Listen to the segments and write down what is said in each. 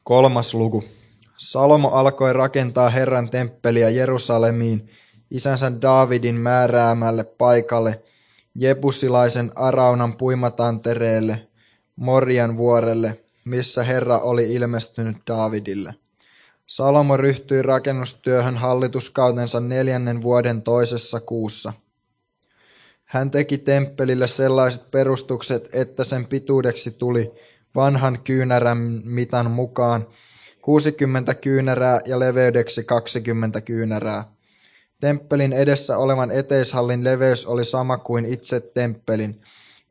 3. luku. Salomo alkoi rakentaa Herran temppeliä Jerusalemiin isänsä Daavidin määräämälle paikalle, jebusilaisen Araunan puimatantereelle, Morian vuorelle, missä Herra oli ilmestynyt Daavidille. Salomo ryhtyi rakennustyöhön hallituskautensa 4. vuoden 2. kuussa. Hän teki temppelille sellaiset perustukset, että sen pituudeksi tuli vanhan kyynärän mitan mukaan 60 kyynärää ja leveydeksi 20 kyynärää. Temppelin edessä olevan eteishallin leveys oli sama kuin itse temppelin,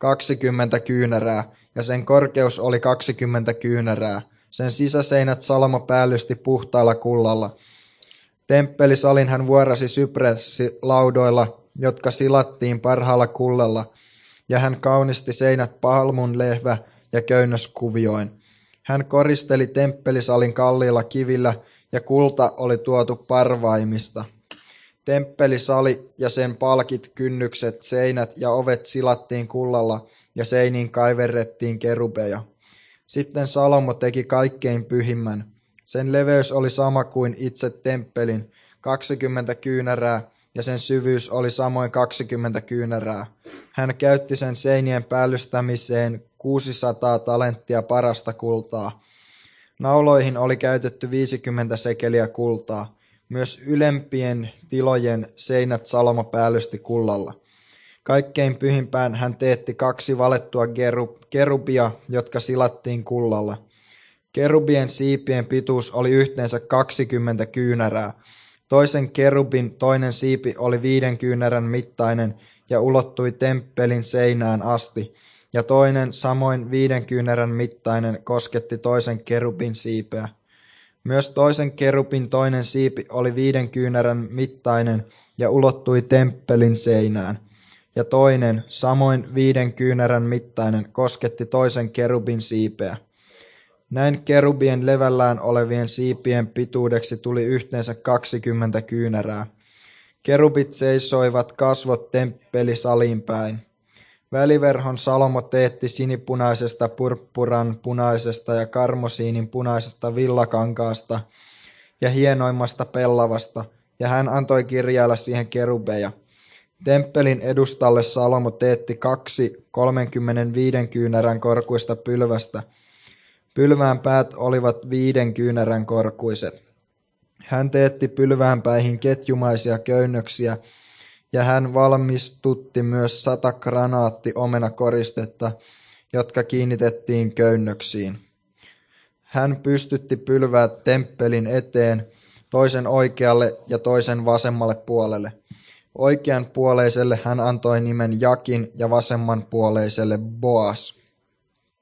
20 kyynärää, ja sen korkeus oli 20 kyynärää. Sen sisäseinät Salomo päällysti puhtaalla kullalla. Temppelisalin hän vuorasi sypressilaudoilla, jotka silattiin parhaalla kullalla, ja hän kaunisti seinät palmunlehvä- ja köynnöskuvioin. Hän koristeli temppelisalin kalliilla kivillä, ja kulta oli tuotu parvaimista. Temppelisali ja sen palkit, kynnykset, seinät ja ovet silattiin kullalla, ja seiniin kaiverrettiin kerubeja. Sitten Salomo teki kaikkein pyhimmän. Sen leveys oli sama kuin itse temppelin, 20 kyynärää, ja sen syvyys oli samoin 20 kyynärää. Hän käytti sen seinien päällystämiseen 600 talenttia parasta kultaa. Nauloihin oli käytetty 50 sekeliä kultaa. Myös ylempien tilojen seinät Salomo päällysti kullalla. Kaikkein pyhimpään hän teetti 2 valettua kerubia, jotka silattiin kullalla. Kerubien siipien pituus oli yhteensä 20 kyynärää. Toisen kerubin toinen siipi oli 5 kyynärän mittainen ja ulottui temppelin seinään asti, ja toinen samoin 5 kyynärän mittainen kosketti toisen kerubin siipeä. Myös toisen kerubin toinen siipi oli 5 kyynärän mittainen ja ulottui temppelin seinään, ja toinen, samoin 5 kyynärän mittainen, kosketti toisen kerubin siipeä. Näin kerubien levällään olevien siipien pituudeksi tuli yhteensä 20 kyynärää. Kerubit seisoivat kasvot temppelisaliin päin. Väliverhon Salomo teetti sinipunaisesta, purppuran punaisesta ja karmosiinin punaisesta villakankaasta ja hienoimmasta pellavasta, ja hän antoi kirjailla siihen kerubeja. Temppelin edustalle Salomo teetti 2 35 kyynärän korkuista pylvästä. Pylvään päät olivat 5 kyynärän korkuiset. Hän teetti pylväänpäihin ketjumaisia köynnöksiä, ja hän valmistutti myös 100 granaatti-omenakoristetta, jotka kiinnitettiin köynnöksiin. Hän pystytti pylväät temppelin eteen, toisen oikealle ja toisen vasemmalle puolelle. Oikean puoleiselle hän antoi nimen Jakin ja vasemman puoleiselle Boas.